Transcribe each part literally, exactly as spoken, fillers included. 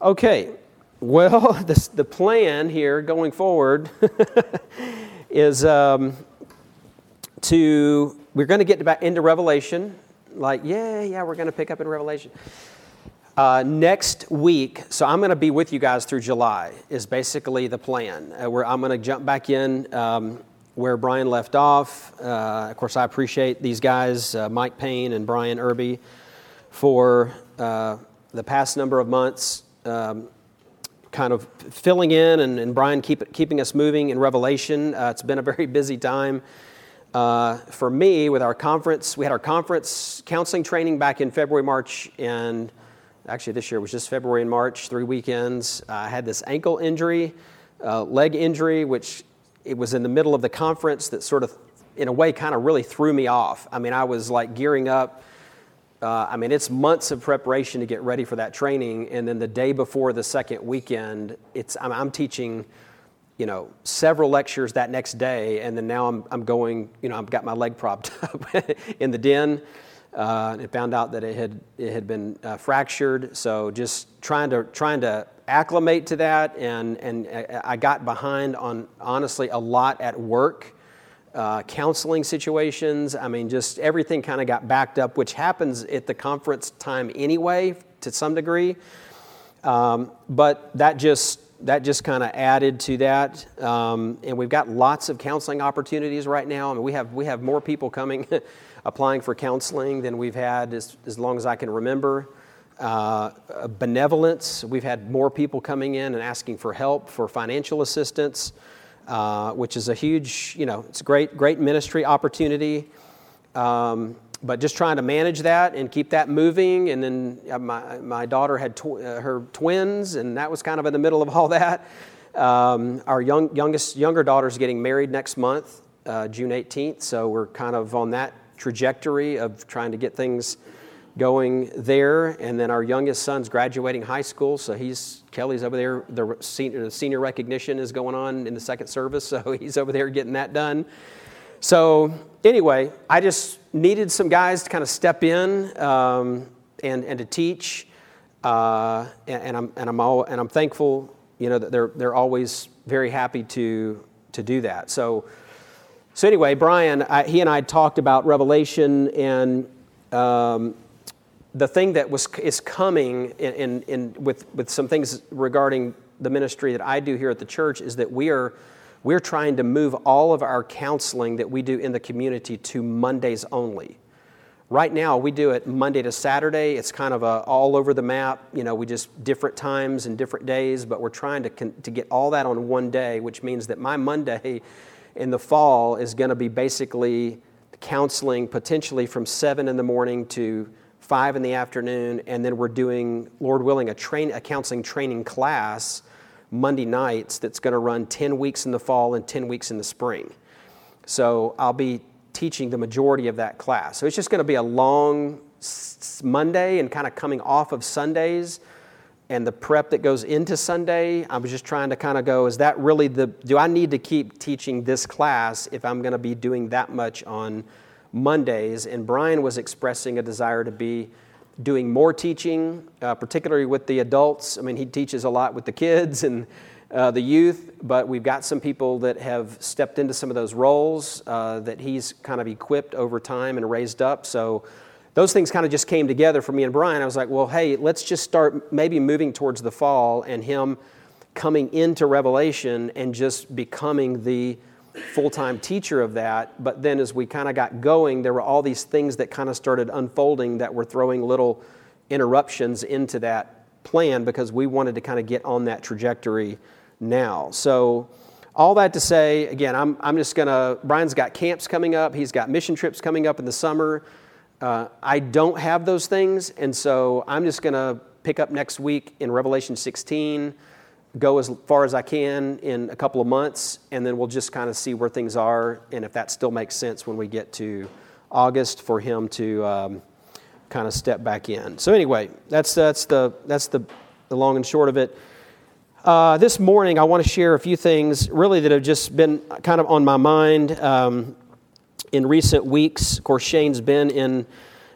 Okay, well, this, the plan here going forward is um, to, we're going to get back into Revelation. Like, yeah, yeah, we're going to pick up in Revelation. Uh, next week, so I'm going to be with you guys through July, is basically the plan. Uh, where I'm going to jump back in um, where Brian left off. Uh, of course, I appreciate these guys, uh, Mike Payne and Brian Irby, for uh, the past number of months, um, kind of filling in, and, and Brian keep, keeping us moving in Revelation. Uh, it's been a very busy time. Uh, for me, with our conference, we had our conference counseling training back in February, March, and actually this year was just February and March, three weekends. Uh, I had this ankle injury, uh, leg injury, which it was in the middle of the conference that sort of, in a way, kind of really threw me off. I mean, I was like gearing up. Uh, I mean, it's months of preparation to get ready for that training, and then the day before the second weekend, it's I'm, I'm teaching, you know, several lectures that next day, and then now I'm I'm going, you know, I've got my leg propped up in the den. Uh, and found out that it had it had been uh, fractured. So just trying to trying to acclimate to that, and and I got behind on honestly a lot at work, uh, counseling situations. I mean, just everything kind of got backed up, which happens at the conference time anyway to some degree. Um, but that just that just kind of added to that, um, and we've got lots of counseling opportunities right now. I mean, we have we have more people coming. applying for counseling than we've had as, as long as I can remember. Uh, benevolence, we've had more people coming in and asking for help for financial assistance, uh, which is a huge, you know, it's a great, great ministry opportunity. Um, but just trying to manage that and keep that moving. And then uh, my my daughter had tw- uh, her twins, and that was kind of in the middle of all that. Um, our young youngest younger daughter's getting married next month, uh, June eighteenth. So we're kind of on that trajectory of trying to get things going there. And then our youngest son's graduating high school, so he's Kelly's over there. The senior, the senior recognition is going on in the second service, so he's over there getting that done. So anyway, I just needed some guys to kind of step in um, and and to teach, uh, and, and I'm and I'm all and I'm thankful, you know, that they're they're always very happy to to do that. So. So anyway, Brian, I, he and I talked about Revelation, and um, the thing that was is coming in, in, in with with some things regarding the ministry that I do here at the church is that we are we're trying to move all of our counseling that we do in the community to Mondays only. Right now, we do it Monday to Saturday. It's kind of a all over the map. You know, we just different times and different days, but we're trying to con- to get all that on one day, which means that my Monday in the fall is going to be basically counseling potentially from seven in the morning to five in the afternoon, and then we're doing, Lord willing, a train a counseling training class Monday nights that's going to run ten weeks in the fall and ten weeks in the spring. So I'll be teaching the majority of that class. So it's just going to be a long Monday and kind of coming off of Sundays. And the prep that goes into Sunday, I was just trying to kind of go, is that really the, do I need to keep teaching this class if I'm going to be doing that much on Mondays? And Brian was expressing a desire to be doing more teaching, uh, particularly with the adults. I mean, he teaches a lot with the kids and uh, the youth, but we've got some people that have stepped into some of those roles uh, that he's kind of equipped over time and raised up. So those things kind of just came together for me and Brian. I was like, well, hey, let's just start maybe moving towards the fall and him coming into Revelation and just becoming the full-time teacher of that. But then as we kind of got going, there were all these things that kind of started unfolding that were throwing little interruptions into that plan because we wanted to kind of get on that trajectory now. So all that to say, again, I'm I'm just going to, Brian's got camps coming up. He's got mission trips coming up in the summer. Uh, I don't have those things, and so I'm just going to pick up next week in Revelation sixteen, go as far as I can in a couple of months, and then we'll just kind of see where things are, and if that still makes sense when we get to August for him to um, kind of step back in. So anyway, that's that's the that's the, the long and short of it. Uh, this morning, I want to share a few things really that have just been kind of on my mind. Um, In recent weeks, of course, Shane's been in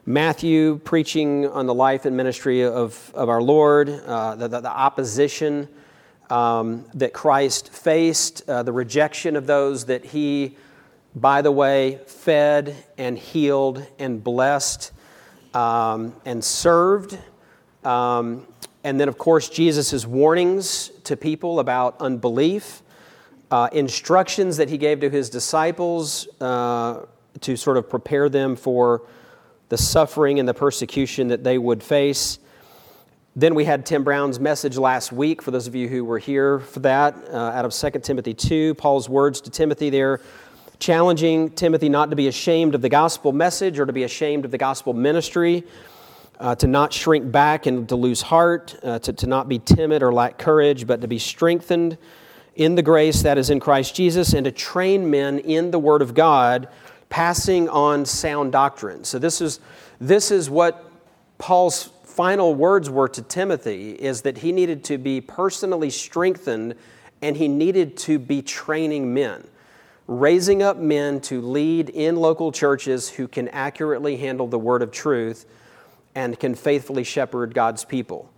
Matthew preaching on the life and ministry of, of our Lord, uh, the, the, the opposition um, that Christ faced, uh, the rejection of those that he, by the way, fed and healed and blessed um, and served. Um, and then, of course, Jesus' warnings to people about unbelief, uh, instructions that he gave to his disciples uh, to sort of prepare them for the suffering and the persecution that they would face. Then we had Tim Brown's message last week, for those of you who were here for that, uh, out of Second Timothy two, Paul's words to Timothy there, challenging Timothy not to be ashamed of the gospel message or to be ashamed of the gospel ministry, uh, to not shrink back and to lose heart, uh, to, to not be timid or lack courage, but to be strengthened in the grace that is in Christ Jesus, and to train men in the Word of God, passing on sound doctrine. So this is this is what Paul's final words were to Timothy, is that he needed to be personally strengthened and he needed to be training men, raising up men to lead in local churches who can accurately handle the word of truth and can faithfully shepherd God's people.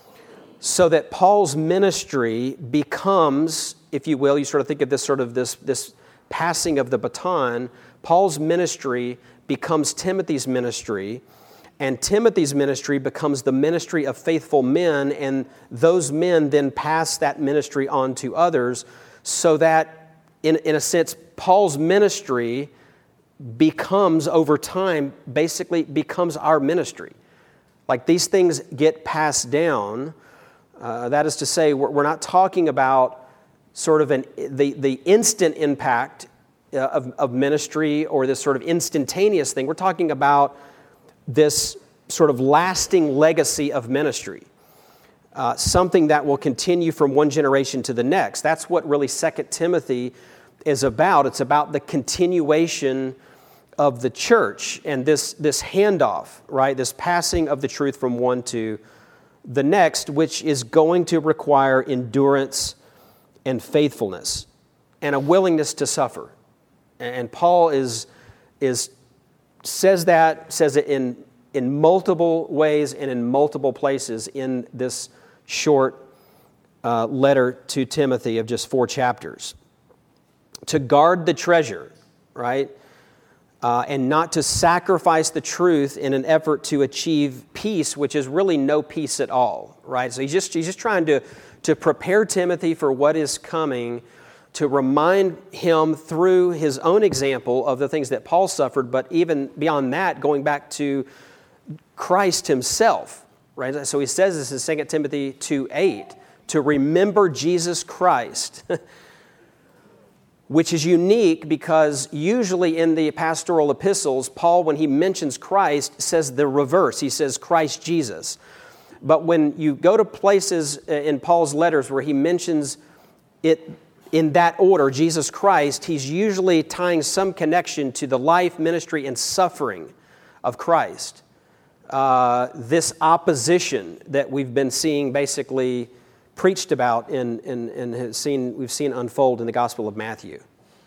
So that Paul's ministry becomes, if you will, you sort of think of this sort of this, this passing of the baton, Paul's ministry becomes Timothy's ministry, and Timothy's ministry becomes the ministry of faithful men, and those men then pass that ministry on to others, so that, in, in a sense, Paul's ministry becomes, over time, basically becomes our ministry. Like these things get passed down. Uh, that is to say, we're, we're not talking about sort of an the, the instant impact Of, of ministry or this sort of instantaneous thing. We're talking about this sort of lasting legacy of ministry, uh, something that will continue from one generation to the next. That's what really Second Timothy is about. It's about the continuation of the church and this, this handoff, right? This passing of the truth from one to the next, which is going to require endurance and faithfulness and a willingness to suffer. And Paul is, is says that, says it in, in multiple ways and in multiple places in this short uh, letter to Timothy of just four chapters. To guard the treasure, right? Uh, and not to sacrifice the truth in an effort to achieve peace, which is really no peace at all, right? So he's just, he's just trying to, to prepare Timothy for what is coming, to remind him through his own example of the things that Paul suffered, but even beyond that, going back to Christ himself, right? So he says this in Second Timothy two eight, to remember Jesus Christ, which is unique because usually in the pastoral epistles, Paul, when he mentions Christ, says the reverse. He says Christ Jesus. But when you go to places in Paul's letters where he mentions it in that order, Jesus Christ, he's usually tying some connection to the life, ministry, and suffering of Christ. Uh, this opposition that we've been seeing basically preached about and in, in, in seen, we've seen unfold in the Gospel of Matthew.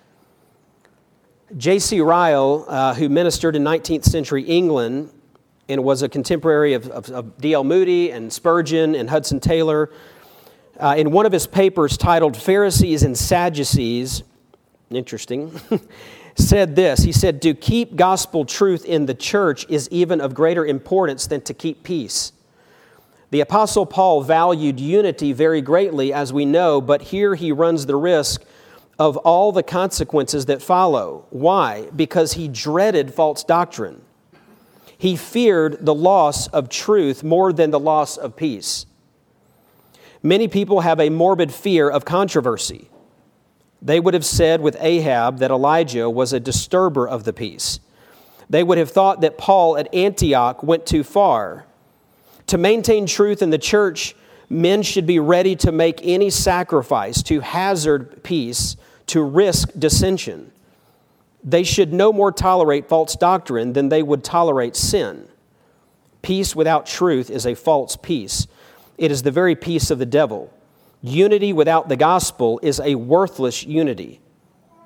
J C Ryle, uh, who ministered in nineteenth century England and was a contemporary of, of, of D L Moody and Spurgeon and Hudson Taylor, Uh, in one of his papers titled Pharisees and Sadducees, interesting, said this. He said, to keep gospel truth in the church is even of greater importance than to keep peace. The Apostle Paul valued unity very greatly, as we know, but here he runs the risk of all the consequences that follow. Why? Because he dreaded false doctrine. He feared the loss of truth more than the loss of peace. Many people have a morbid fear of controversy. They would have said with Ahab that Elijah was a disturber of the peace. They would have thought that Paul at Antioch went too far. To maintain truth in the church, men should be ready to make any sacrifice, to hazard peace, to risk dissension. They should no more tolerate false doctrine than they would tolerate sin. Peace without truth is a false peace. It is the very peace of the devil. Unity without the gospel is a worthless unity.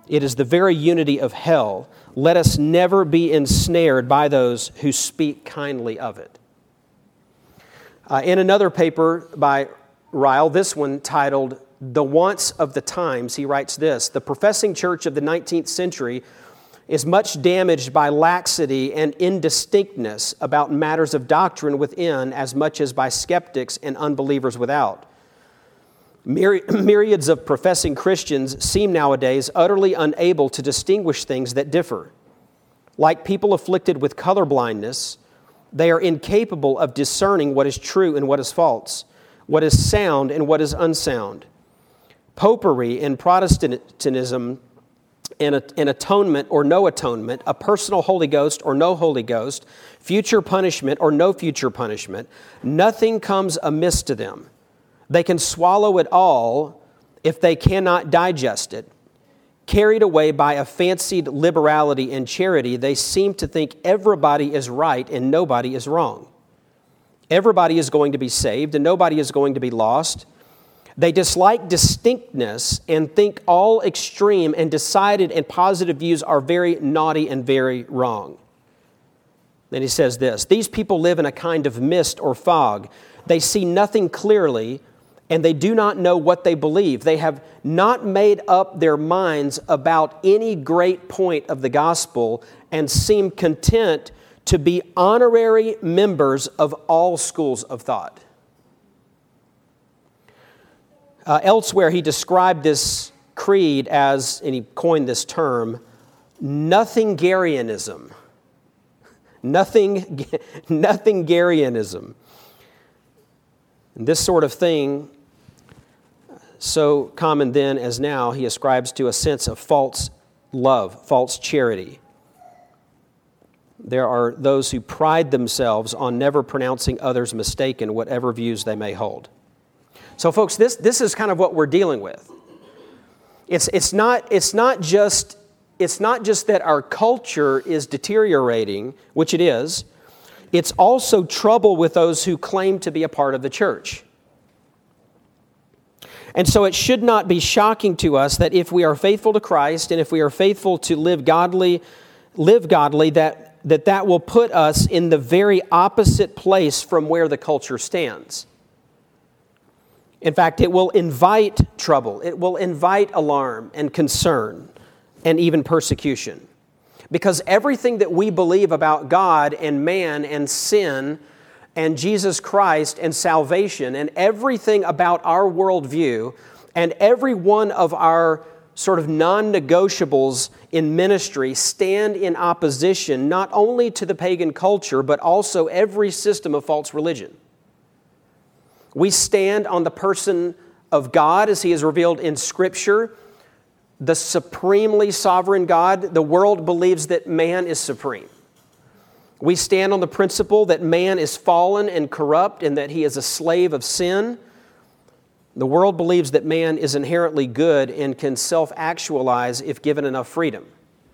It is the very unity of hell. Let us never be ensnared by those who speak kindly of it. Uh, in another paper by Ryle, this one titled, The Wants of the Times, he writes this: the professing church of the nineteenth century is much damaged by laxity and indistinctness about matters of doctrine within as much as by skeptics and unbelievers without. Myriads of professing Christians seem nowadays utterly unable to distinguish things that differ. Like people afflicted with color blindness, they are incapable of discerning what is true and what is false, what is sound and what is unsound. Popery and Protestantism and atonement or no atonement, a personal Holy Ghost or no Holy Ghost, future punishment or no future punishment, nothing comes amiss to them. They can swallow it all if they cannot digest it. Carried away by a fancied liberality and charity, they seem to think everybody is right and nobody is wrong. Everybody is going to be saved and nobody is going to be lost. They dislike distinctness and think all extreme and decided and positive views are very naughty and very wrong. Then he says this: these people live in a kind of mist or fog. They see nothing clearly, and they do not know what they believe. They have not made up their minds about any great point of the gospel and seem content to be honorary members of all schools of thought. Uh, elsewhere, he described this creed as, and he coined this term, Nothingarianism. Nothing, Nothingarianism. And this sort of thing, so common then as now, he ascribes to a sense of false love, false charity. There are those who pride themselves on never pronouncing others mistaken, whatever views they may hold. So, folks, this, this is kind of what we're dealing with. It's, it's, not, it's, not just, it's not just that our culture is deteriorating, which it is. It's also trouble with those who claim to be a part of the church. And so it should not be shocking to us that if we are faithful to Christ and if we are faithful to live godly, live godly, that that, that will put us in the very opposite place from where the culture stands. In fact, it will invite trouble. It will invite alarm and concern and even persecution. Because everything that we believe about God and man and sin and Jesus Christ and salvation and everything about our worldview and every one of our sort of non-negotiables in ministry stand in opposition not only to the pagan culture but also every system of false religion. We stand on the person of God as He is revealed in Scripture, the supremely sovereign God. The world believes that man is supreme. We stand on the principle that man is fallen and corrupt and that he is a slave of sin. The world believes that man is inherently good and can self-actualize if given enough freedom.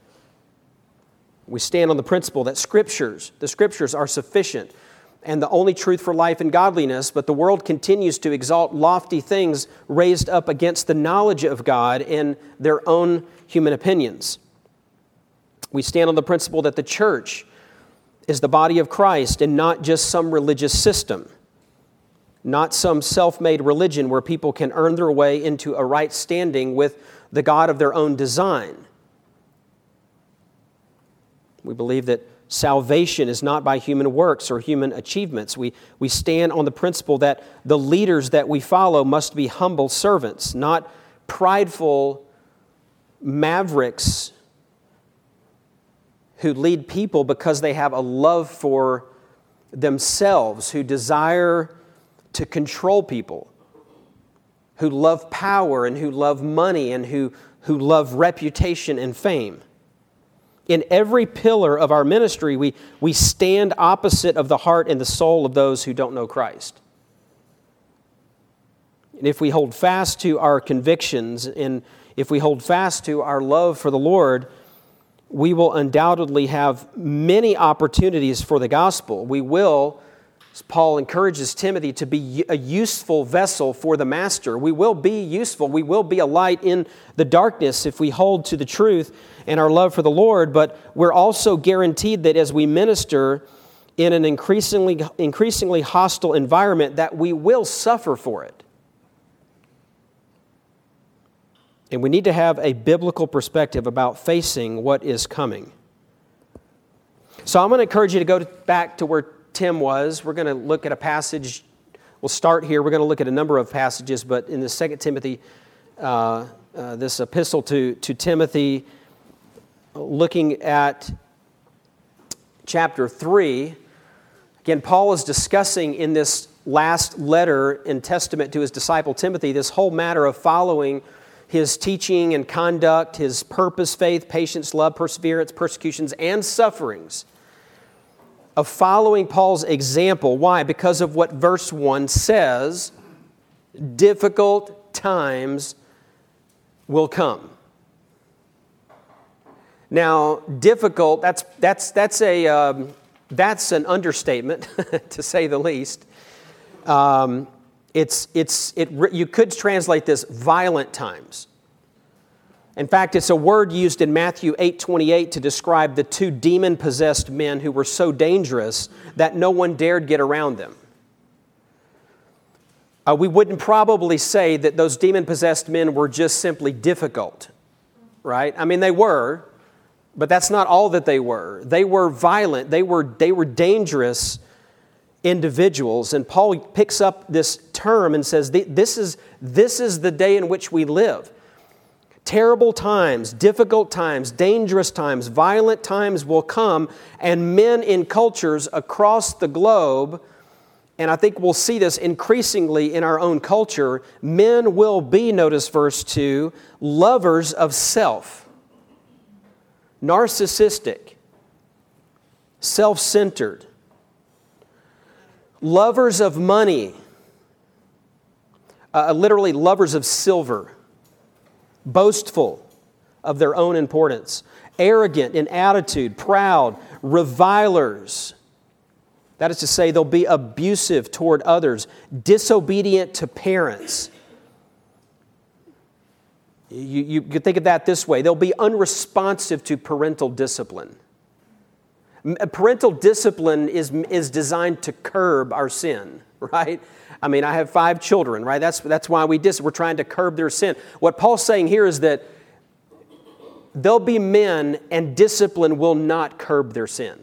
We stand on the principle that Scriptures, the Scriptures are sufficient and the only truth for life and godliness, but the world continues to exalt lofty things raised up against the knowledge of God and their own human opinions. We stand on the principle that the church is the body of Christ and not just some religious system, not some self-made religion where people can earn their way into a right standing with the God of their own design. We believe that salvation is not by human works or human achievements. We, we stand on the principle that the leaders that we follow must be humble servants, not prideful mavericks who lead people because they have a love for themselves, who desire to control people, who love power and who love money and who, who love reputation and fame. In every pillar of our ministry, we, we stand opposite of the heart and the soul of those who don't know Christ. And if we hold fast to our convictions and if we hold fast to our love for the Lord, we will undoubtedly have many opportunities for the gospel. We will Paul encourages Timothy to be a useful vessel for the master. We will be useful. We will be a light in the darkness if we hold to the truth and our love for the Lord, but we're also guaranteed that as we minister in an increasingly, increasingly hostile environment, that we will suffer for it. And we need to have a biblical perspective about facing what is coming. So I'm going to encourage you to go back to where Tim was. We're going to look at a passage. We'll start here. We're going to look at a number of passages, but in the Second Timothy, uh, uh, this epistle to, to Timothy, looking at chapter three, again, Paul is discussing in this last letter and testament to his disciple Timothy this whole matter of following his teaching and conduct, his purpose, faith, patience, love, perseverance, persecutions, and sufferings, of following Paul's example. Why? Because of what verse one says, difficult times will come. Now, difficult, that's that's that's a um, that's an understatement, to say the least. Um, it's it's it. You could translate this violent times. In fact, it's a word used in Matthew eight twenty-eight to describe the two demon-possessed men who were so dangerous that no one dared get around them. Uh, we wouldn't probably say that those demon-possessed men were just simply difficult, right? I mean, they were, but that's not all that they were. They were violent. They were, they were dangerous individuals. And Paul picks up this term and says, this is, this is the day in which we live. Terrible times, difficult times, dangerous times, violent times will come, and men in cultures across the globe, and I think we'll see this increasingly in our own culture, men will be, notice verse two, lovers of self, narcissistic, self-centered, lovers of money, uh, literally lovers of silver, boastful of their own importance, arrogant in attitude, proud, revilers. That is to say, they'll be abusive toward others, disobedient to parents. You, you could think of that this way. They'll be unresponsive to parental discipline. Parental discipline is, is designed to curb our sin, right? I mean, I have five children, right? That's, that's why we dis- we're trying to curb their sin. What Paul's saying here is that there'll be men and discipline will not curb their sin.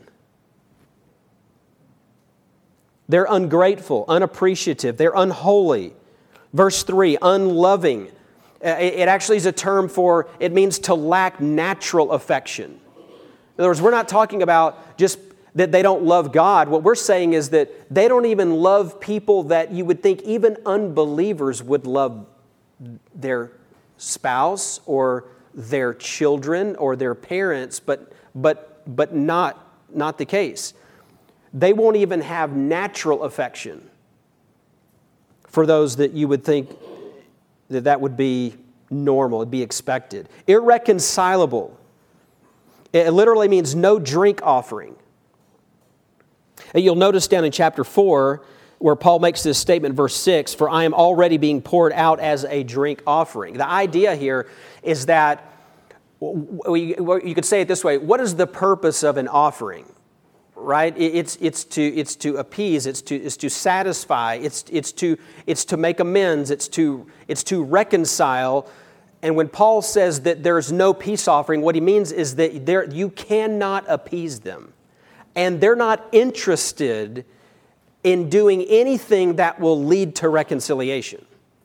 They're ungrateful, unappreciative, they're unholy. Verse three, unloving. It actually is a term for, it means to lack natural affection. In other words, we're not talking about just that they don't love God. What we're saying is that they don't even love people that you would think even unbelievers would love their spouse or their children or their parents, but but but not, not the case. They won't even have natural affection for those that you would think that that would be normal, it'd be expected. Irreconcilable. It literally means no drink offering. And you'll notice down in chapter four where Paul makes this statement, verse six, for I am already being poured out as a drink offering. The idea here is that, you could say it this way, what is the purpose of an offering? Right? It's, it's, to, it's to appease, it's to, it's to satisfy, it's, it's, to, it's to make amends, it's to, it's to reconcile. And when Paul says that there's no peace offering, what he means is that there, you cannot appease them. And they're not interested in doing anything that will lead to reconciliation.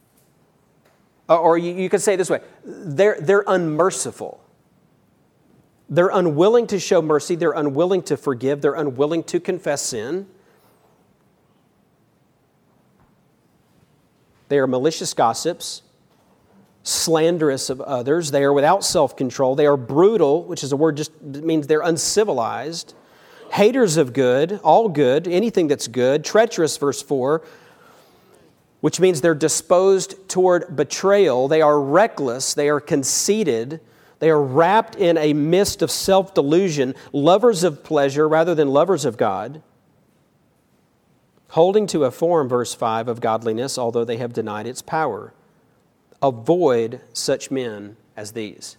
Or you, you could say it this way, they're, they're unmerciful. They're unwilling to show mercy. They're unwilling to forgive. They're unwilling to confess sin. They are malicious gossips, slanderous of others. They are without self-control. They are brutal, which is a word just means they're uncivilized. Haters of good, all good, anything that's good. Treacherous, verse four, which means they're disposed toward betrayal. They are reckless. They are conceited. They are wrapped in a mist of self-delusion, lovers of pleasure rather than lovers of God. holding to a form, verse five, of godliness, although they have denied its power. Avoid such men as these.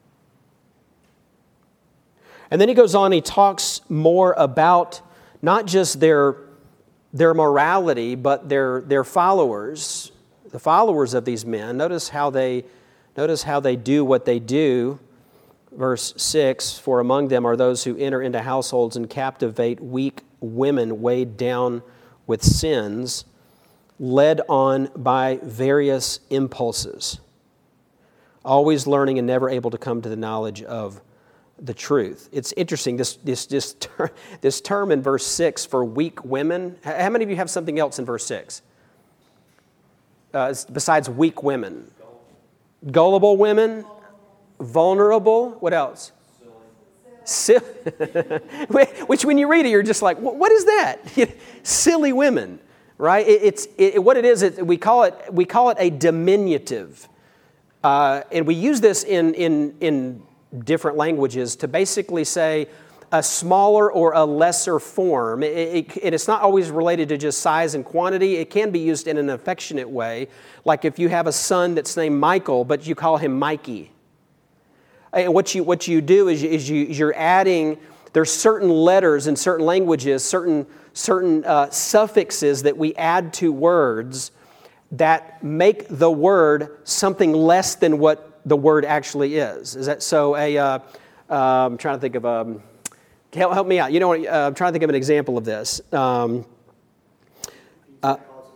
And then he goes on, he talks more about not just their, their morality, but their, their followers, the followers of these men. Notice how they, notice how they do what they do. Verse six, for among them are those who enter into households and captivate weak women weighed down with sins, led on by various impulses, always learning and never able to come to the knowledge of the truth. It's interesting, this, this, this, ter- this term in verse six for weak women. How many of you have something else in verse six? Uh, besides weak women? Gullible women? Vulnerable? What else? Silly. Which when you read it, you're just like, what is that? Silly women, right? It, it's it, what it is. It, we call it we call it a diminutive, uh, and we use this in in in different languages to basically say a smaller or a lesser form. It, it, and it's not always related to just size and quantity. It can be used in an affectionate way, like if you have a son that's named Michael, but you call him Mikey. And what you what you do is, you, is you, you're adding, there's certain letters in certain languages, certain, certain uh, suffixes that we add to words that make the word something less than what the word actually is. Is that so? A, uh, uh, I'm trying to think of, um, help, help me out. You know what, uh, I'm trying to think of an example of this. Um, uh,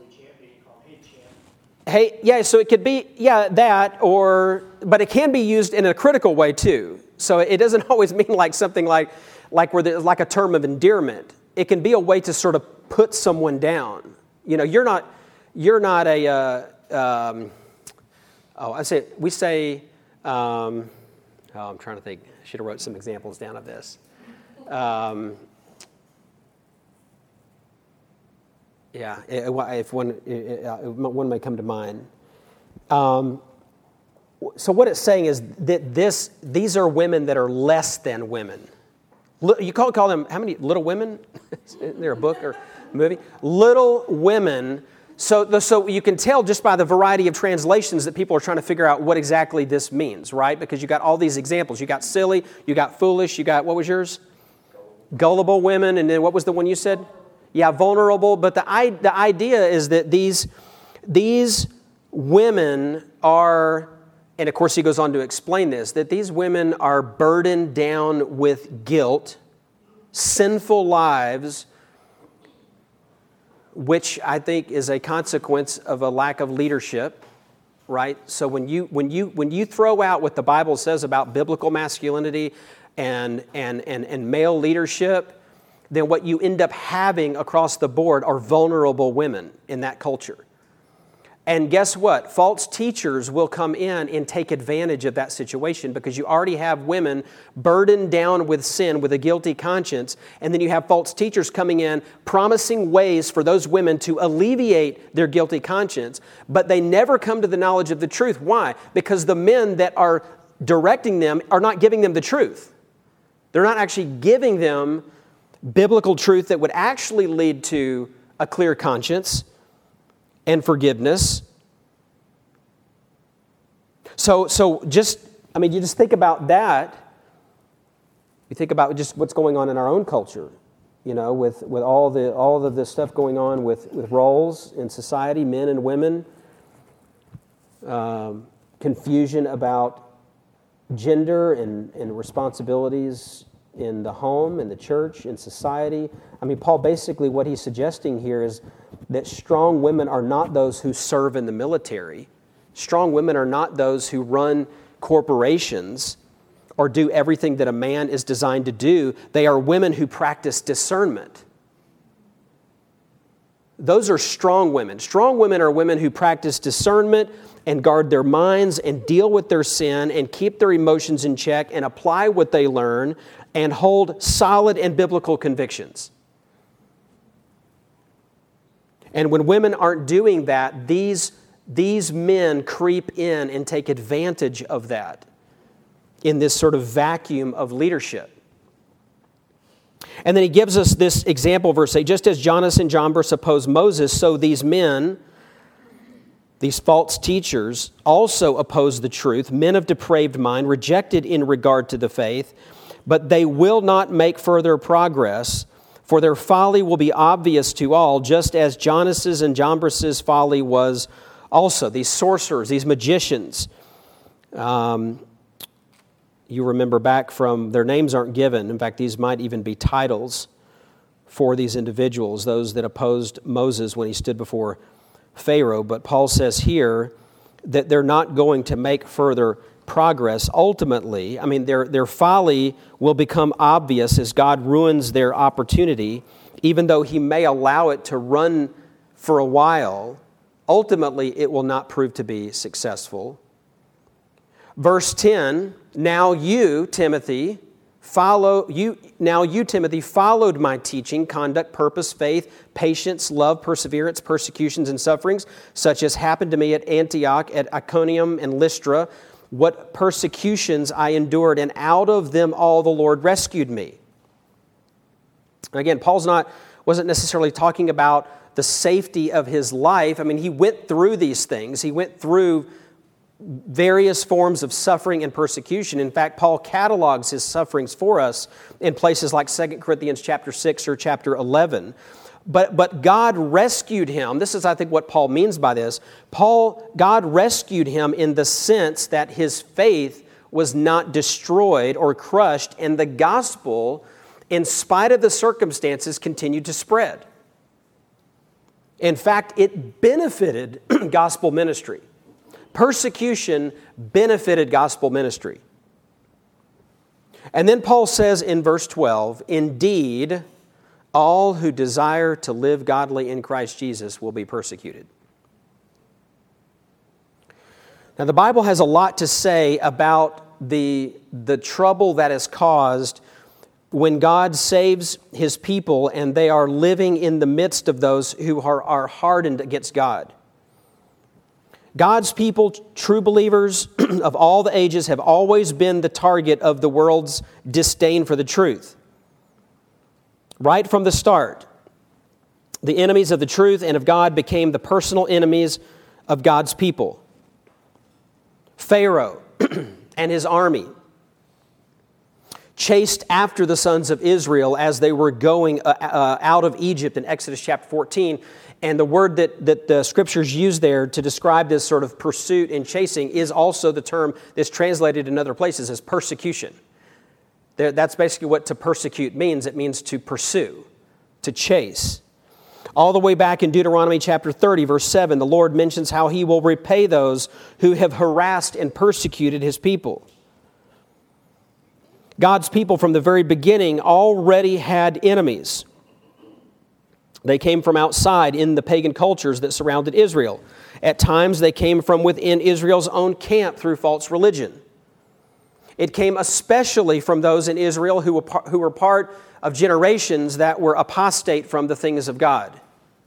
Hey, yeah, so it could be, yeah, that, or, but it can be used in a critical way too. So it doesn't always mean like something like, like where there's like a term of endearment. It can be a way to sort of put someone down. You know, you're not, you're not a, uh, um, oh, I say, we say, um, oh, I'm trying to think, I should have wrote some examples down of this. Um, Yeah, if one, one may come to mind. Um, so what it's saying is that this, these are women that are less than women. You call, call them, how many, Little Women? Isn't there a book or a movie? Little Women. So, so you can tell just by the variety of translations that people are trying to figure out what exactly this means, right? Because you got all these examples. You got silly, you got foolish, you got, what was yours? Gullible women, and then what was the one you said? Yeah, vulnerable. But the, the idea is that these, these women are, and of course he goes on to explain this, that these women are burdened down with guilt, sinful lives, which I think is a consequence of a lack of leadership, right? So when you when you when you throw out what the Bible says about biblical masculinity and and and, and male leadership, then what you end up having across the board are vulnerable women in that culture. And guess what? False teachers will come in and take advantage of that situation because you already have women burdened down with sin, with a guilty conscience, and then you have false teachers coming in promising ways for those women to alleviate their guilty conscience, but they never come to the knowledge of the truth. Why? Because the men that are directing them are not giving them the truth. They're not actually giving them biblical truth that would actually lead to a clear conscience and forgiveness. So, so just, I mean, you just think about that. You think about just what's going on in our own culture, you know, with, with all the all of this stuff going on with, with roles in society, men and women, um, confusion about gender and, and responsibilities in the home, in the church, in society. I mean, Paul, basically what he's suggesting here is that strong women are not those who serve in the military. Strong women are not those who run corporations or do everything that a man is designed to do. They are women who practice discernment. Those are strong women. Strong women are women who practice discernment and guard their minds and deal with their sin and keep their emotions in check and apply what they learn and hold solid and biblical convictions. And when women aren't doing that, these, these men creep in and take advantage of that in this sort of vacuum of leadership. And then he gives us this example verse eight, just as Jannes and Jambres opposed Moses, so these men, these false teachers, also oppose the truth, men of depraved mind, rejected in regard to the faith, but they will not make further progress, for their folly will be obvious to all, just as Jannes' and Jambres' folly was also. These sorcerers, these magicians, um, you remember back from, their names aren't given. In fact, these might even be titles for these individuals, those that opposed Moses when he stood before Pharaoh. But Paul says here that they're not going to make further progress. Ultimately, I mean, their, their folly will become obvious as God ruins their opportunity, even though he may allow it to run for a while. Ultimately, it will not prove to be successful. Verse ten, now you, Timothy, follow you now you, Timothy, followed my teaching, conduct, purpose, faith, patience, love, perseverance, persecutions, and sufferings, such as happened to me at Antioch, at Iconium, and Lystra, what persecutions I endured, and out of them all the Lord rescued me. Again, Paul's not wasn't necessarily talking about the safety of his life. I mean, he went through these things. He went through various forms of suffering and persecution. In fact, Paul catalogs his sufferings for us in places like Second Corinthians chapter six or chapter eleven. But, but God rescued him. This is, I think, what Paul means by this. Paul, God rescued him in the sense that his faith was not destroyed or crushed, and the gospel, in spite of the circumstances, continued to spread. In fact, it benefited gospel ministry. Persecution benefited gospel ministry. And then Paul says in verse twelve, indeed, all who desire to live godly in Christ Jesus will be persecuted. Now, the Bible has a lot to say about the, the trouble that is caused when God saves His people and they are living in the midst of those who are, are hardened against God. God's people, true believers of all the ages, have always been the target of the world's disdain for the truth. Right from the start, the enemies of the truth and of God became the personal enemies of God's people. Pharaoh and his army chased after the sons of Israel as they were going uh, uh, out of Egypt in Exodus chapter fourteen. And the word that, that the Scriptures use there to describe this sort of pursuit and chasing is also the term that's translated in other places as persecution. There, that's basically what to persecute means. It means to pursue, to chase. All the way back in Deuteronomy chapter thirty, verse seven, the Lord mentions how He will repay those who have harassed and persecuted His people. God's people from the very beginning already had enemies. They came from outside in the pagan cultures that surrounded Israel. At times, they came from within Israel's own camp through false religion. It came especially from those in Israel who were, par- who were part of generations that were apostate from the things of God.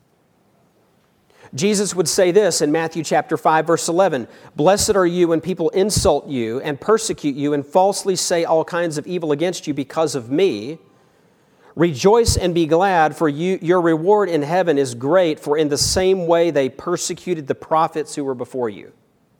Jesus would say this in Matthew chapter five, verse eleven, "Blessed are you when people insult you and persecute you and falsely say all kinds of evil against you because of me. Rejoice and be glad, for you, your reward in heaven is great, for in the same way they persecuted the prophets who were before you."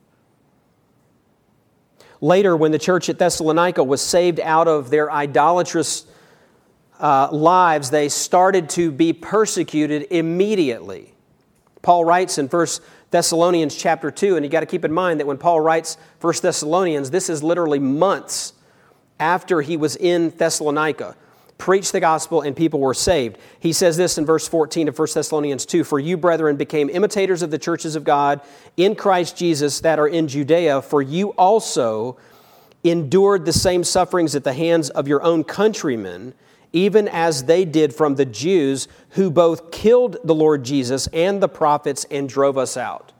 Later, when the church at Thessalonica was saved out of their idolatrous uh, lives, they started to be persecuted immediately. Paul writes in First Thessalonians chapter two, and you got to keep in mind that when Paul writes First Thessalonians, this is literally months after he was in Thessalonica. Preached the gospel and people were saved. He says this in verse fourteen of First Thessalonians two, "For you, brethren, became imitators of the churches of God in Christ Jesus that are in Judea, for you also endured the same sufferings at the hands of your own countrymen, even as they did from the Jews, who both killed the Lord Jesus and the prophets and drove us out."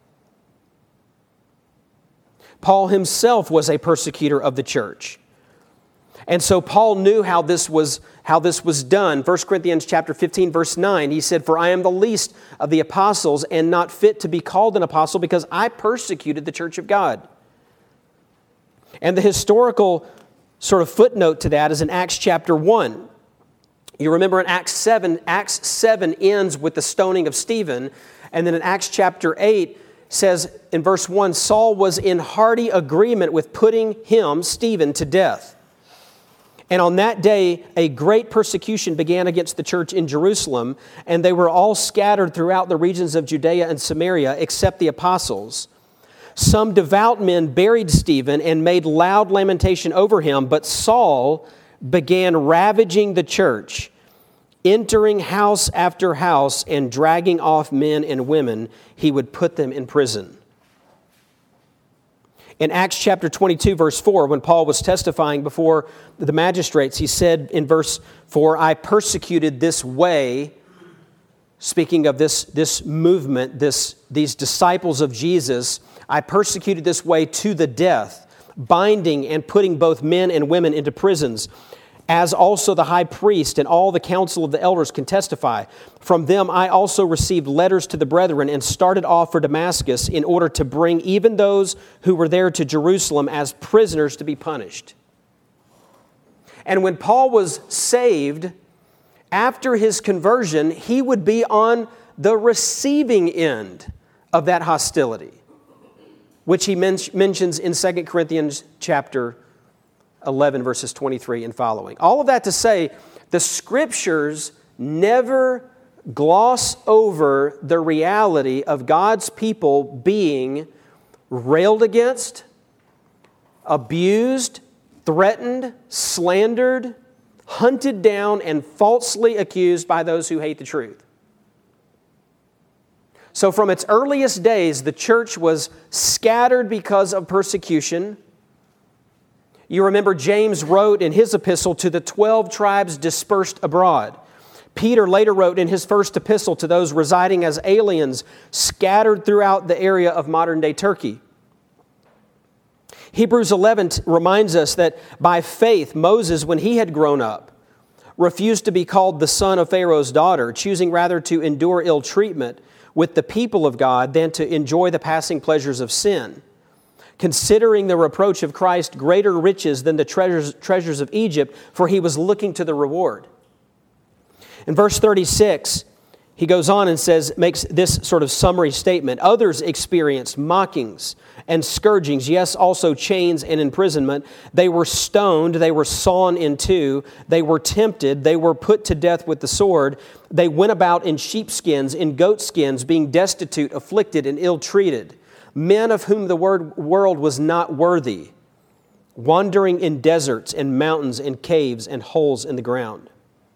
Paul himself was a persecutor of the church. And so Paul knew how this was how this was done. First Corinthians chapter fifteen, verse nine, he said, "For I am the least of the apostles and not fit to be called an apostle because I persecuted the church of God." And the historical sort of footnote to that is in Acts chapter one. You remember in Acts seven, Acts seven ends with the stoning of Stephen, and then in Acts chapter eight says in verse one, Saul was in hearty agreement with putting him, Stephen, to death. And on that day, a great persecution began against the church in Jerusalem, and they were all scattered throughout the regions of Judea and Samaria, except the apostles. Some devout men buried Stephen and made loud lamentation over him, but Saul began ravaging the church, entering house after house and dragging off men and women. He would put them in prison. In Acts chapter twenty-two, verse four, when Paul was testifying before the magistrates, he said in verse four, I persecuted this way, speaking of this, this movement, this, these disciples of Jesus, I persecuted this way to the death, binding and putting both men and women into prisons, as also the high priest and all the council of the elders can testify. From them I also received letters to the brethren and started off for Damascus in order to bring even those who were there to Jerusalem as prisoners to be punished. And when Paul was saved, after his conversion, he would be on the receiving end of that hostility, which he men- mentions in Second Corinthians chapter eleven, verses twenty-three and following. All of that to say, the Scriptures never gloss over the reality of God's people being railed against, abused, threatened, slandered, hunted down, and falsely accused by those who hate the truth. So from its earliest days, the church was scattered because of persecution. You remember James wrote in his epistle to the twelve tribes dispersed abroad. Peter later wrote in his first epistle to those residing as aliens scattered throughout the area of modern-day Turkey. Hebrews eleven reminds us that by faith, Moses, when he had grown up, refused to be called the son of Pharaoh's daughter, choosing rather to endure ill treatment with the people of God than to enjoy the passing pleasures of sin, considering the reproach of Christ greater riches than the treasures, treasures of Egypt, for he was looking to the reward. In verse thirty-six, he goes on and says, makes this sort of summary statement. Others experienced mockings and scourgings, yes, also chains and imprisonment. They were stoned, they were sawn in two, they were tempted, they were put to death with the sword. They went about in sheepskins, in goatskins, being destitute, afflicted, and ill-treated. Men of whom the word, world was not worthy, wandering in deserts and mountains and caves and holes in the ground.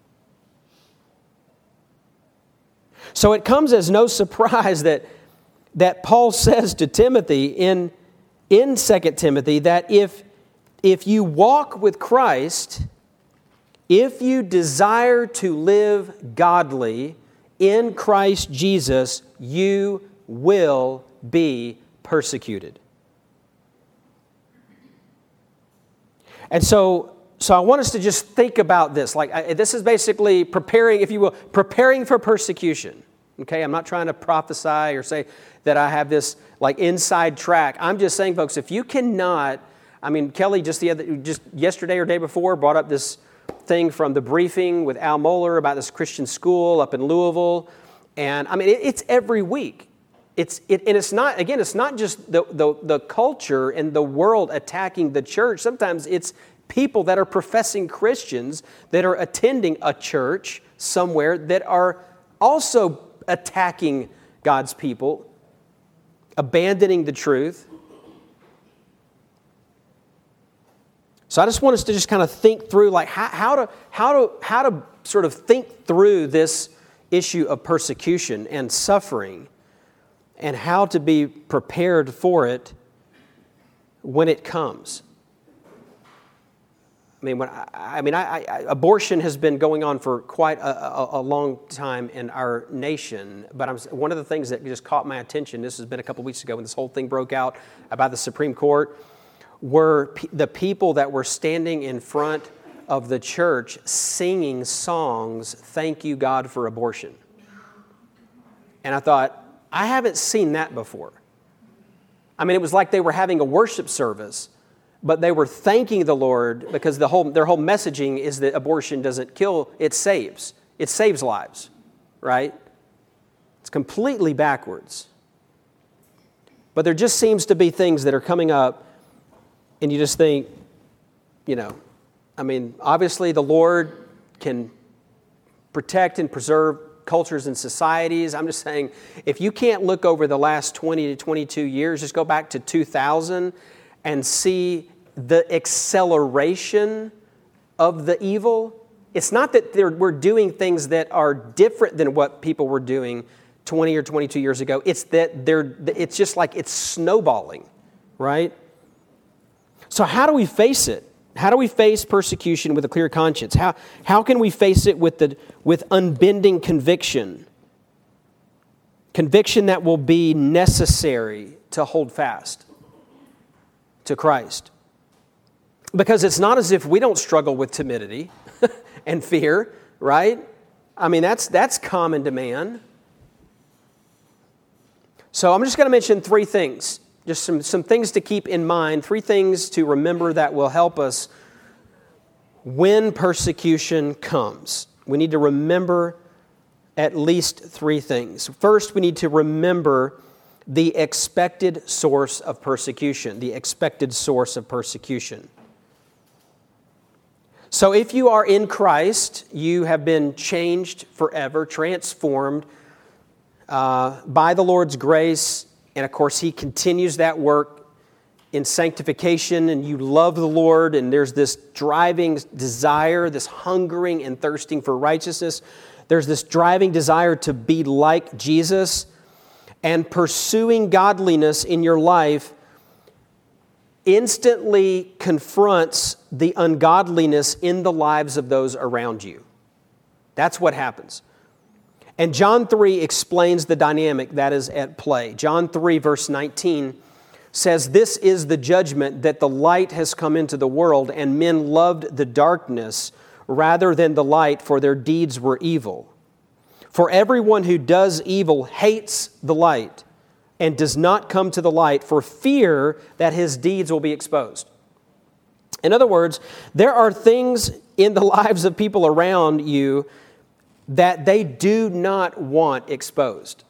So it comes as no surprise that, that Paul says to Timothy in, in Second Timothy that if, if you walk with Christ, if you desire to live godly in Christ Jesus, you will be persecuted. And so, so I want us to just think about this. Like I, this is basically preparing, if you will, preparing for persecution. Okay, I'm not trying to prophesy or say that I have this like inside track. I'm just saying, folks, if you cannot, I mean, Kelly just the other, just yesterday or day before brought up this thing from the briefing with Al Mohler about this Christian school up in Louisville, and I mean, it, it's every week. It's it, and it's not, again, it's not just the, the, the culture and the world attacking the church. Sometimes it's people that are professing Christians that are attending a church somewhere that are also attacking God's people, abandoning the truth. So I just want us to just kind of think through, like how, how to how to how to sort of think through this issue of persecution and suffering, and how to be prepared for it when it comes. I mean, when I, I mean, I, I, abortion has been going on for quite a, a, a long time in our nation. But I'm, one of the things that just caught my attention, this has been a couple weeks ago when this whole thing broke out about the Supreme Court, were p- the people that were standing in front of the church singing songs, "Thank you, God, for abortion." And I thought, I haven't seen that before. I mean, it was like they were having a worship service, but they were thanking the Lord because the whole their whole messaging is that abortion doesn't kill, it saves. It saves lives, right? It's completely backwards. But there just seems to be things that are coming up, and you just think, you know, I mean, obviously the Lord can protect and preserve cultures and societies. I'm just saying, if you can't look over the last twenty to twenty-two years, just go back to two thousand and see the acceleration of the evil. It's not that we're doing things that are different than what people were doing twenty or twenty-two years ago. It's that they're, it's just like it's snowballing, right? So how do we face it? How do we face persecution with a clear conscience? How, how can we face it with, the, with unbending conviction? Conviction that will be necessary to hold fast to Christ. Because it's not as if we don't struggle with timidity and fear, right? I mean, that's that's common to man. So I'm just going to mention three things. Just some, some things to keep in mind, three things to remember that will help us when persecution comes. We need to remember at least three things. First, we need to remember the expected source of persecution, the expected source of persecution. So if you are in Christ, you have been changed forever, transformed uh, by the Lord's grace. And of course, He continues that work in sanctification, and you love the Lord, and there's this driving desire, this hungering and thirsting for righteousness. There's this driving desire to be like Jesus, and pursuing godliness in your life instantly confronts the ungodliness in the lives of those around you. That's what happens. And John three explains the dynamic that is at play. John three, verse nineteen says, "This is the judgment, that the light has come into the world, and men loved the darkness rather than the light, for their deeds were evil. For everyone who does evil hates the light, and does not come to the light for fear that his deeds will be exposed." In other words, there are things in the lives of people around you that they do not want exposed.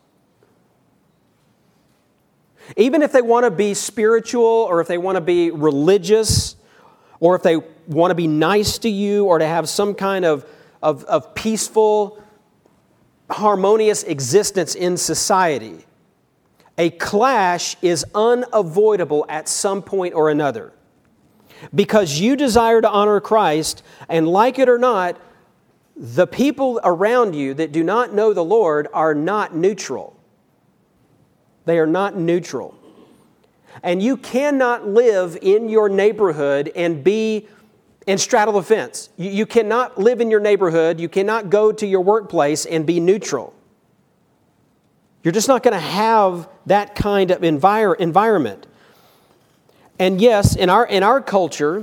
Even if they want to be spiritual, or if they want to be religious, or if they want to be nice to you, or to have some kind of, of, of peaceful, harmonious existence in society, a clash is unavoidable at some point or another. Because you desire to honor Christ, and like it or not, the people around you that do not know the Lord are not neutral. They are not neutral. And you cannot live in your neighborhood and be and straddle the fence. You, you cannot live in your neighborhood. You cannot go to your workplace and be neutral. You're just not going to have that kind of envir- environment. And yes, in our in our culture,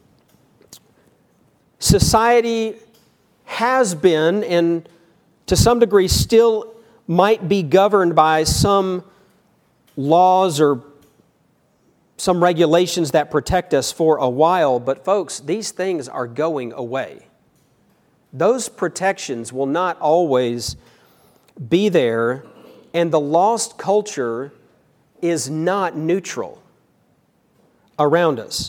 society has been, and to some degree still might be, governed by some laws or some regulations that protect us for a while. But folks, these things are going away. Those protections will not always be there, and the lost culture is not neutral around us.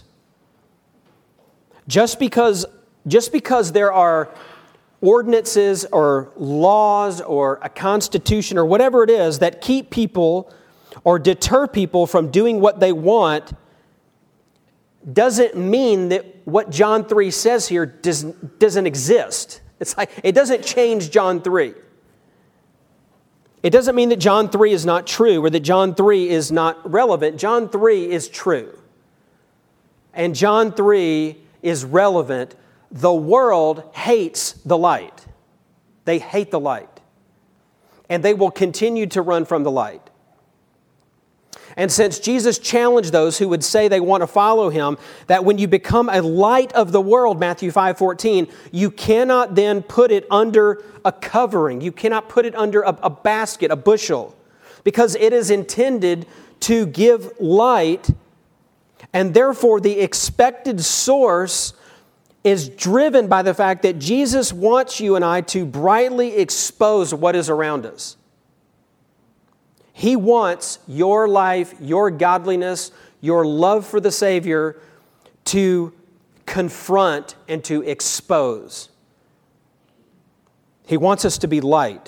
Just because, just because there are ordinances or laws or a constitution or whatever it is that keep people or deter people from doing what they want, doesn't mean that what John three says here does, doesn't exist. It's like, it doesn't change John three. It doesn't mean that John three is not true or that John three is not relevant. John three is true. And John three is relevant. The world hates the light. They hate the light. And they will continue to run from the light. And since Jesus challenged those who would say they want to follow Him, that when you become a light of the world, Matthew five fourteen, you cannot then put it under a covering. You cannot put it under a, a basket, a bushel, because it is intended to give light And therefore, the expected source is driven by the fact that Jesus wants you and I to brightly expose what is around us. He wants your life, your godliness, your love for the Savior to confront and to expose. He wants us to be light.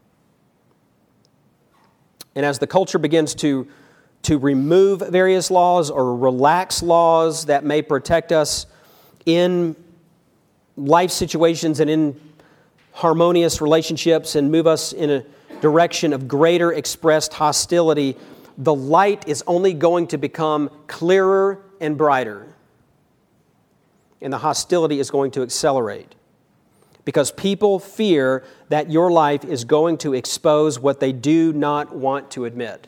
And as the culture begins to, to remove various laws or relax laws that may protect us in life situations and in harmonious relationships and move us in a direction of greater expressed hostility, the light is only going to become clearer and brighter. And the hostility is going to accelerate. Because people fear that your life is going to expose what they do not want to admit.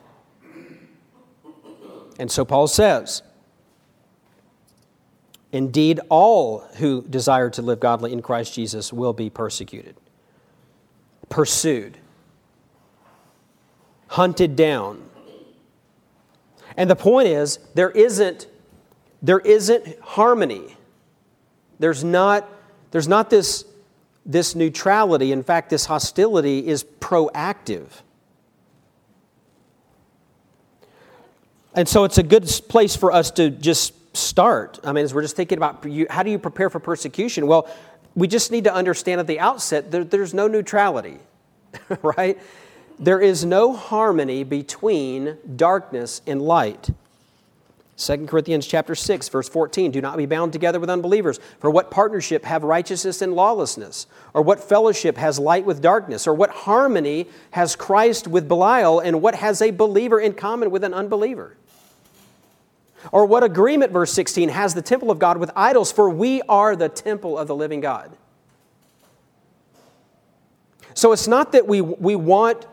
And so Paul says, indeed, all who desire to live godly in Christ Jesus will be persecuted, pursued, hunted down. And the point is, there isn't, there isn't harmony. There's not, there's not this, this neutrality. In fact, this hostility is proactive. And so it's a good place for us to just start. I mean, as we're just thinking about how do you prepare for persecution? Well, we just need to understand at the outset there, there's no neutrality, right? There is no harmony between darkness and light. Second Corinthians chapter six, verse fourteen, do not be bound together with unbelievers. For what partnership have righteousness and lawlessness? Or what fellowship has light with darkness? Or what harmony has Christ with Belial? And what has a believer in common with an unbeliever? Or what agreement, verse sixteen, has the temple of God with idols? For we are the temple of the living God. So it's not that we, we want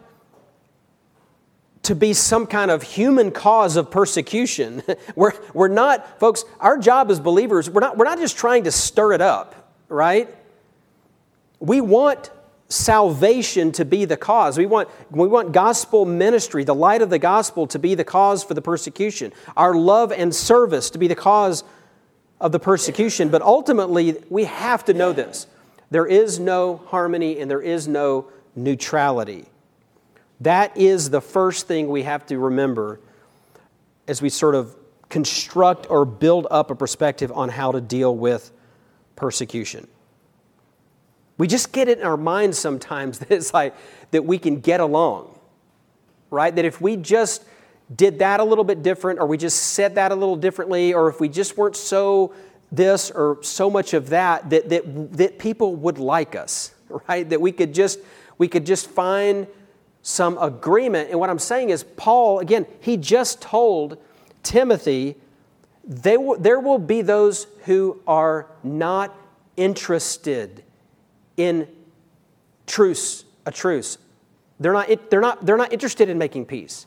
to be some kind of human cause of persecution. We're, we're not, folks, our job as believers, we're not, we're not just trying to stir it up, right? We want salvation to be the cause. We want, we want gospel ministry, the light of the gospel, to be the cause for the persecution. Our love and service to be the cause of the persecution. But ultimately, we have to know this. There is no harmony and there is no neutrality. That is the first thing we have to remember as we sort of construct or build up a perspective on how to deal with persecution. We just get it in our minds sometimes that it's like that we can get along, right? That if we just did that a little bit different, or we just said that a little differently, or if we just weren't so this or so much of that, that that, that people would like us, right? That we could just we could just find some agreement. And what I'm saying is, Paul, again, he just told Timothy, they will, there will be those who are not interested in truce, a truce. They're not, they're not, they're not interested in making peace.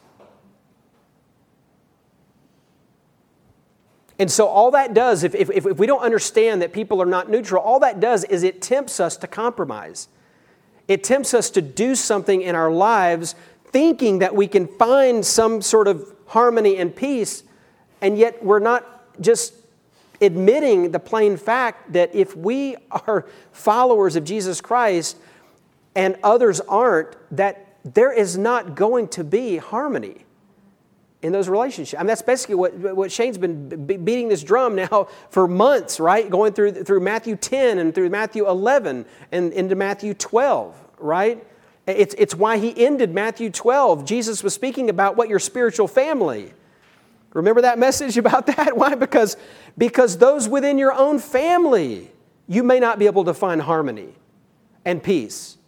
And so all that does, if, if, if we don't understand that people are not neutral, all that does is it tempts us to compromise. It tempts us to do something in our lives thinking that we can find some sort of harmony and peace, and yet we're not just admitting the plain fact that if we are followers of Jesus Christ and others aren't, that there is not going to be harmony in those relationships. I mean, that's basically what, what Shane's been be- beating this drum now for months, right? Going through through Matthew ten and through Matthew eleven and into Matthew twelve, right? It's, it's why he ended Matthew twelve. Jesus was speaking about what your spiritual family. Remember that message about that? Why? Because, because those within your own family, you may not be able to find harmony and peace.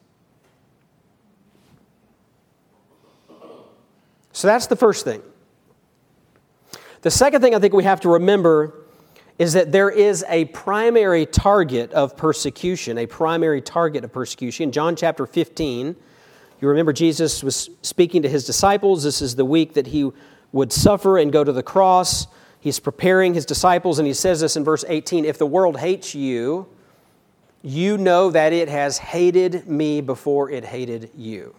So that's the first thing. The second thing I think we have to remember is that there is a primary target of persecution, a primary target of persecution. In John chapter fifteen, you remember Jesus was speaking to his disciples. This is the week that he would suffer and go to the cross. He's preparing his disciples, and he says this in verse eighteen, if the world hates you, you know that it has hated me before it hated you.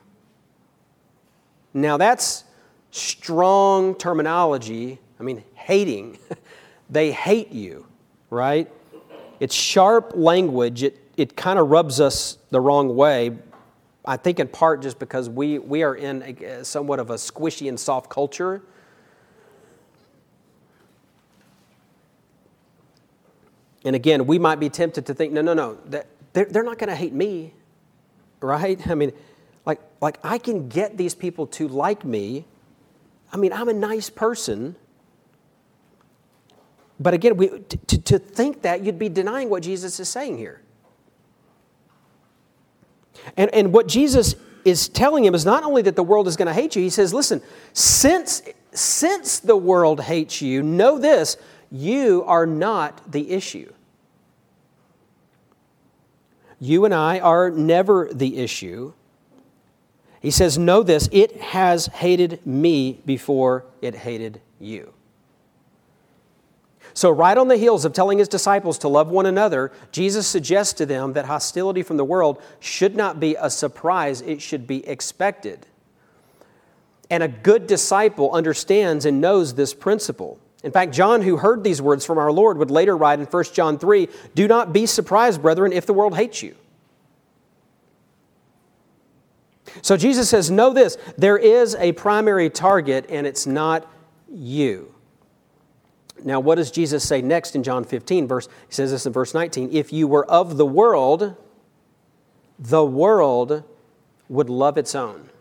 Now that's strong terminology. I mean, hating. they hate you, right? It's sharp language. It, it kind of rubs us the wrong way. I think in part just because we, we are in a, somewhat of a squishy and soft culture. And again, we might be tempted to think, no, no, no, that they're, they're not going to hate me, right? I mean, like, like I can get these people to like me. I mean, I'm a nice person. But again, we, to, to think that, you'd be denying what Jesus is saying here. And, and what Jesus is telling him is not only that the world is going to hate you, he says, listen, since, since the world hates you, know this, you are not the issue. You and I are never the issue. He says, know this, it has hated me before it hated you. So right on the heels of telling his disciples to love one another, Jesus suggests to them that hostility from the world should not be a surprise, it should be expected. And a good disciple understands and knows this principle. In fact, John, who heard these words from our Lord, would later write in First John three, do not be surprised, brethren, if the world hates you. So Jesus says, know this, there is a primary target and it's not you. Now, what does Jesus say next in John fifteen? Verse, he says this in verse nineteen, if you were of the world, the world would love its own.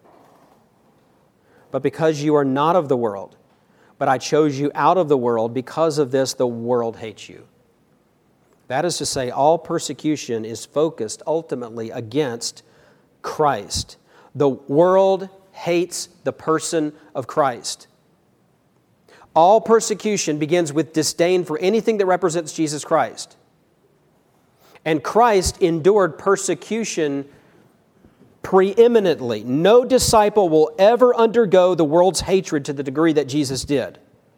But because you are not of the world, but I chose you out of the world, because of this, the world hates you. That is to say, all persecution is focused ultimately against Christ. The world hates the person of Christ. All persecution begins with disdain for anything that represents Jesus Christ. And Christ endured persecution preeminently. No disciple will ever undergo the world's hatred to the degree that Jesus did.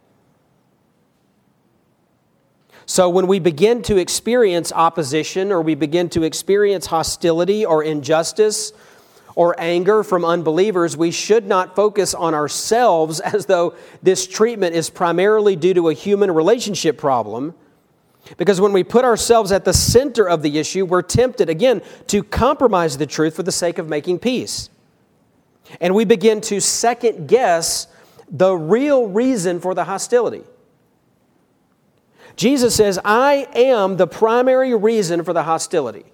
So when we begin to experience opposition, or we begin to experience hostility or injustice or anger from unbelievers, we should not focus on ourselves as though this treatment is primarily due to a human relationship problem. Because when we put ourselves at the center of the issue, we're tempted, again, to compromise the truth for the sake of making peace. And we begin to second guess the real reason for the hostility. Jesus says, I am the primary reason for the hostility.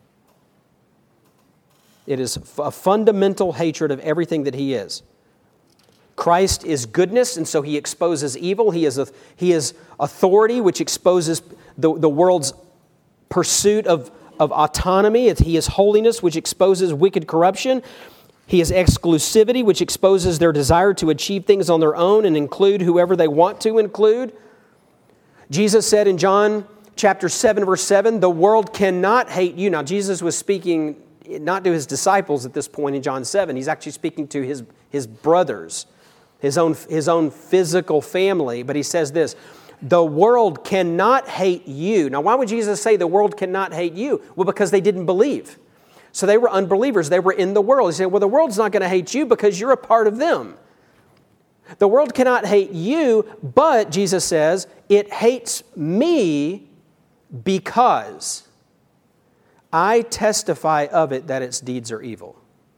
It is a fundamental hatred of everything that He is. Christ is goodness, and so He exposes evil. He is, a, he is authority, which exposes the, the world's pursuit of, of autonomy. He is holiness, which exposes wicked corruption. He is exclusivity, which exposes their desire to achieve things on their own and include whoever they want to include. Jesus said in John chapter seven, verse seven, the world cannot hate you. Now, Jesus was speaking not to His disciples at this point in John seven. He's actually speaking to His, his brothers, his own, his own physical family. But He says this, the world cannot hate you. Now, why would Jesus say the world cannot hate you? Well, because they didn't believe. So they were unbelievers. They were in the world. He said, well, the world's not going to hate you because you're a part of them. The world cannot hate you, but, Jesus says, it hates me because I testify of it that its deeds are evil.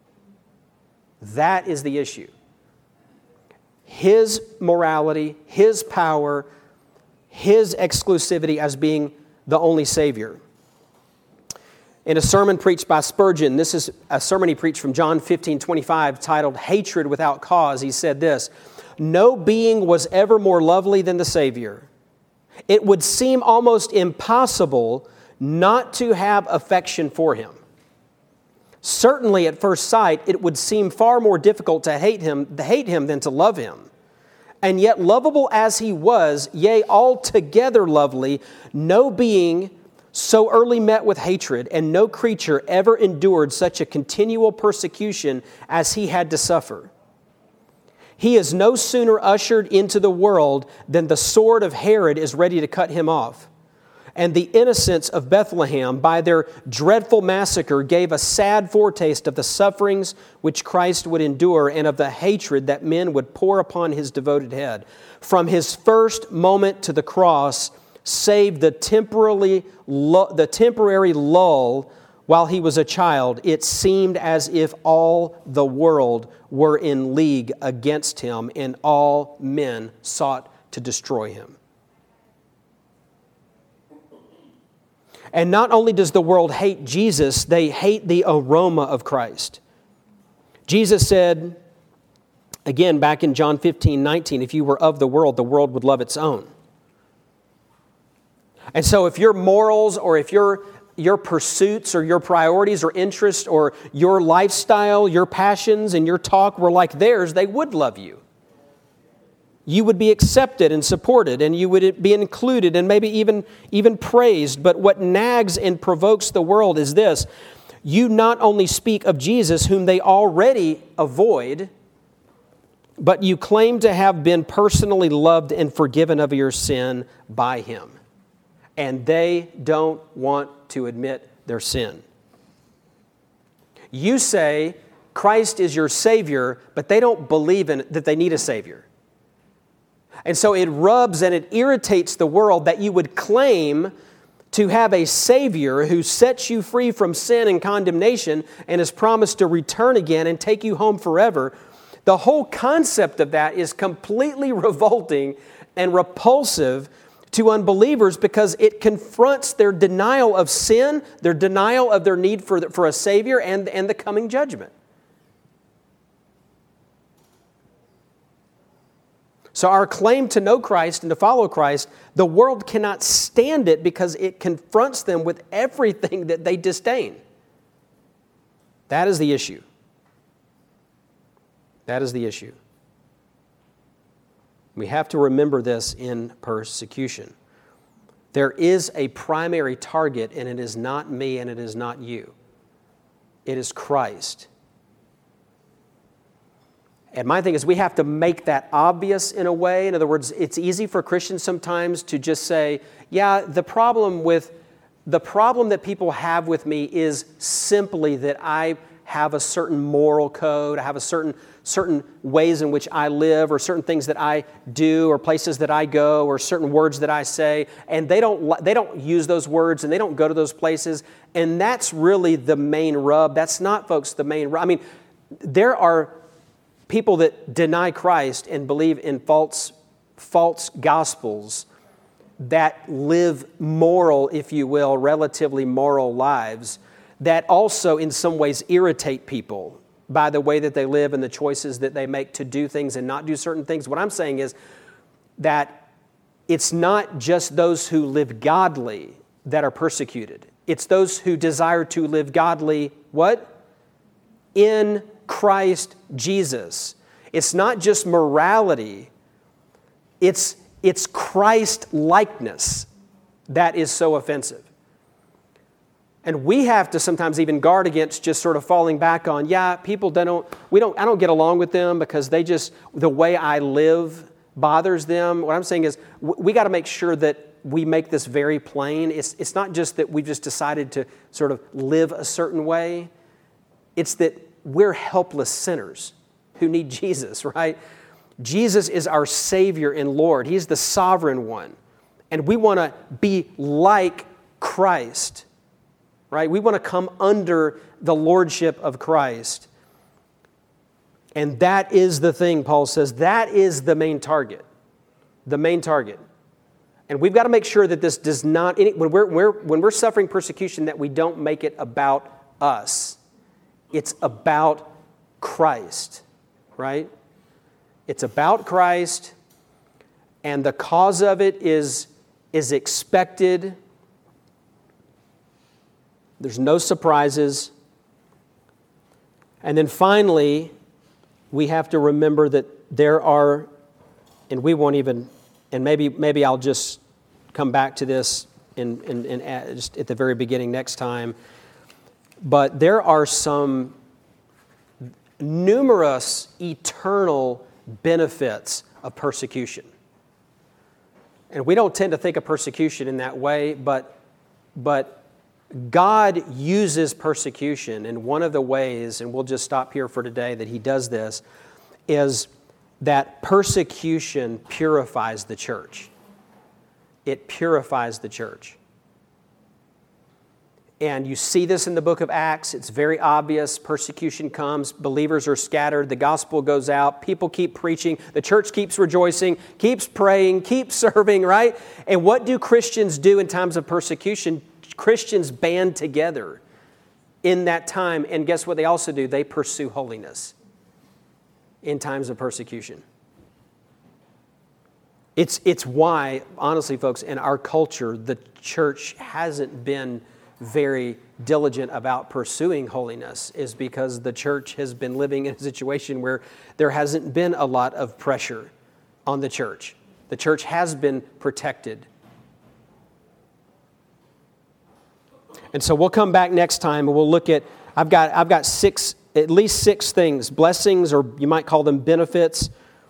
That is the issue. His morality, His power, His exclusivity as being the only Savior. In a sermon preached by Spurgeon, this is a sermon he preached from John fifteen twenty-five, titled Hatred Without Cause, he said this, no being was ever more lovely than the Savior. It would seem almost impossible not to have affection for Him. Certainly at first sight, it would seem far more difficult to hate Him, to hate Him than to love Him. And yet, lovable as He was, yea, altogether lovely, no being so early met with hatred, and no creature ever endured such a continual persecution as He had to suffer. He is no sooner ushered into the world than the sword of Herod is ready to cut Him off. and the innocents of Bethlehem, by their dreadful massacre, gave a sad foretaste of the sufferings which Christ would endure and of the hatred that men would pour upon his devoted head. From his first moment to the cross, save the temporarily the temporary lull while he was a child, it seemed as if all the world were in league against him and all men sought to destroy him. And not only does the world hate Jesus, they hate the aroma of Christ. Jesus said, again, back in John fifteen nineteen, if you were of the world, the world would love its own. And so if your morals or if your, your pursuits or your priorities or interests or your lifestyle, your passions and your talk were like theirs, they would love you. You would be accepted and supported, and you would be included and maybe even, even praised. But what nags and provokes the world is this: you not only speak of Jesus, whom they already avoid, but you claim to have been personally loved and forgiven of your sin by Him. And they don't want to admit their sin. You say Christ is your Savior, but they don't believe in that they need a Savior. And so it rubs and it irritates the world that you would claim to have a Savior who sets you free from sin and condemnation and has promised to return again and take you home forever. The whole concept of that is completely revolting and repulsive to unbelievers because it confronts their denial of sin, their denial of their need for, for a Savior, and, and the coming judgment. So our claim to know Christ and to follow Christ, the world cannot stand it because it confronts them with everything that they disdain. That is the issue. That is the issue. We have to remember this in persecution. There is a primary target, and it is not me and it is not you. It is Christ. And my thing is we have to make that obvious in a way. In other words, it's easy for Christians sometimes to just say, yeah, the problem with the problem that people have with me is simply that I have a certain moral code, I have a certain certain ways in which I live, or certain things that I do, or places that I go, or certain words that I say, and they don't they don't use those words and they don't go to those places. And that's really the main rub. That's not, folks, the main rub. I mean, there are people that deny Christ and believe in false, false gospels that live moral, if you will, relatively moral lives that also in some ways irritate people by the way that they live and the choices that they make to do things and not do certain things. What I'm saying is that it's not just those who live godly that are persecuted. It's those who desire to live godly, what? In Christ Jesus. It's not just morality, it's, it's Christ-likeness that is so offensive. And we have to sometimes even guard against just sort of falling back on, yeah, people don't, we don't, I don't get along with them because they just, the way I live bothers them. What I'm saying is we got to make sure that we make this very plain. It's, it's not just that we've just decided to sort of live a certain way. It's that we're helpless sinners who need Jesus, right? Jesus is our Savior and Lord. He's the sovereign one. And we want to be like Christ, right? We want to come under the lordship of Christ. And that is the thing, Paul says, that is the main target. The main target. And we've got to make sure that this does not, when we're, we're, when we're suffering persecution, that we don't make it about us. It's about Christ, right? It's about Christ, and the cause of it is, is expected. There's no surprises. And then finally, we have to remember that there are, and we won't even, and maybe maybe I'll just come back to this in, in, in at, just at the very beginning next time, but there are some numerous eternal benefits of persecution. And we don't tend to think of persecution in that way, but, but God uses persecution. And one of the ways, and we'll just stop here for today, that he does this, is that persecution purifies the church. It purifies the church. And you see this in the book of Acts. It's very obvious. Persecution comes. Believers are scattered. The gospel goes out. People keep preaching. The church keeps rejoicing, keeps praying, keeps serving, right? And what do Christians do in times of persecution? Christians band together in that time. And guess what they also do? They pursue holiness in times of persecution. It's, it's why, honestly, folks, in our culture, the church hasn't been very diligent about pursuing holiness, is because the church has been living in a situation where there hasn't been a lot of pressure on the church. The church has been protected. And so we'll come back next time and we'll look at, I've got, I've got six, at least six things, blessings, or you might call them benefits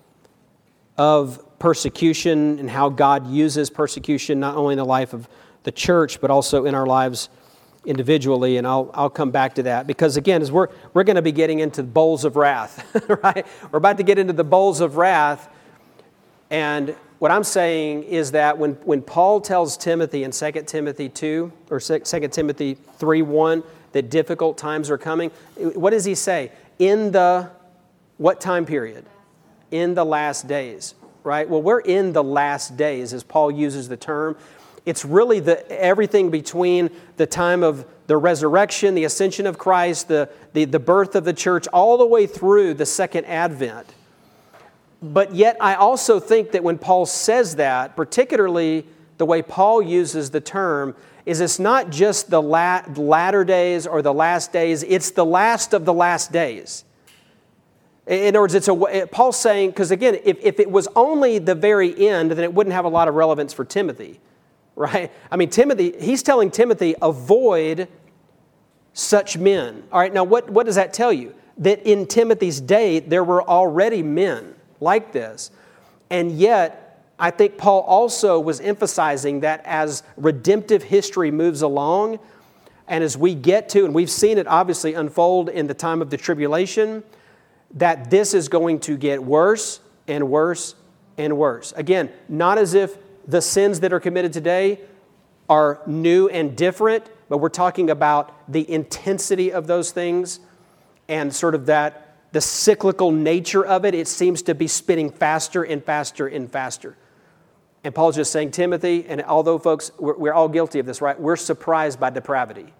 of persecution, and how God uses persecution not only in the life of the church, but also in our lives individually. And I'll I'll come back to that, because again, as we're we're going to be getting into bowls of wrath, right? We're about to get into the bowls of wrath. And what I'm saying is that when, when Paul tells Timothy in Second Timothy two or Second Timothy three one that difficult times are coming, what does he say? In the what time period? In the last days, right? Well, we're in the last days, as Paul uses the term. It's really the everything between the time of the resurrection, the ascension of Christ, the, the, the birth of the church, all the way through the second advent. But yet I also think that when Paul says that, particularly the way Paul uses the term, is it's not just the la- latter days or the last days, it's the last of the last days. In other words, it's a, Paul's saying, because again, if, if it was only the very end, then it wouldn't have a lot of relevance for Timothy. Right? I mean, Timothy, he's telling Timothy, avoid such men. All right, now what, what does that tell you? That in Timothy's day, there were already men like this. And yet, I think Paul also was emphasizing that as redemptive history moves along, and as we get to, and we've seen it obviously unfold in the time of the tribulation, that this is going to get worse and worse and worse. Again, not as if the sins that are committed today are new and different, but we're talking about the intensity of those things and sort of that, the cyclical nature of it. It seems to be spinning faster and faster and faster. And Paul's just saying, Timothy, and although folks, we're, we're all guilty of this, right? We're surprised by depravity.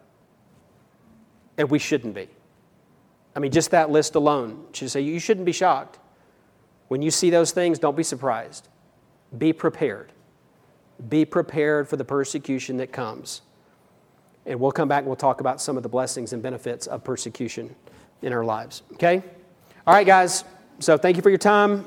And we shouldn't be. I mean, just that list alone should say you shouldn't be shocked. When you see those things, don't be surprised. Be prepared. Be prepared for the persecution that comes. And we'll come back and we'll talk about some of the blessings and benefits of persecution in our lives. Okay? All right, guys. So thank you for your time.